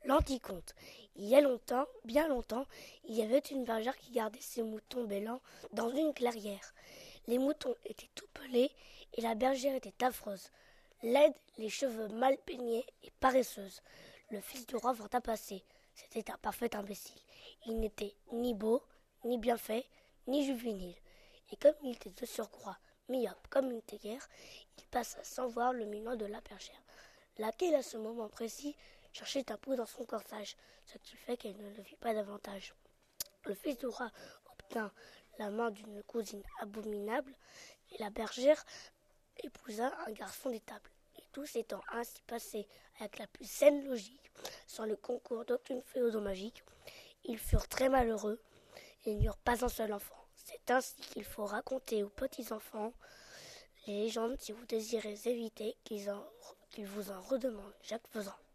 L'Anticonte. Il y a longtemps, bien longtemps, il y avait une bergère qui gardait ses moutons bêlants dans une clairière. Les moutons étaient tout pelés et la bergère était affreuse, laide, les cheveux mal peignés et paresseuse. Le fils du roi vint à passer. C'était un parfait imbécile. Il n'était ni beau, ni bien fait, ni juvénile. Et comme il était de surcroît myope comme une théière, il passa sans voir le minois de la bergère, laquelle à ce moment précis cherchait un pot dans son corsage, ce qui fait qu'elle ne le vit pas davantage. Le fils du roi obtint la main d'une cousine abominable, et la bergère épousa un garçon d'étable. Et tout s'étant ainsi passé avec la plus saine logique, sans le concours d'aucune fée magique, ils furent très malheureux et n'eurent pas un seul enfant. C'est ainsi qu'il faut raconter aux petits-enfants les légendes si vous désirez éviter qu'ils vous en redemandent chaque faisant.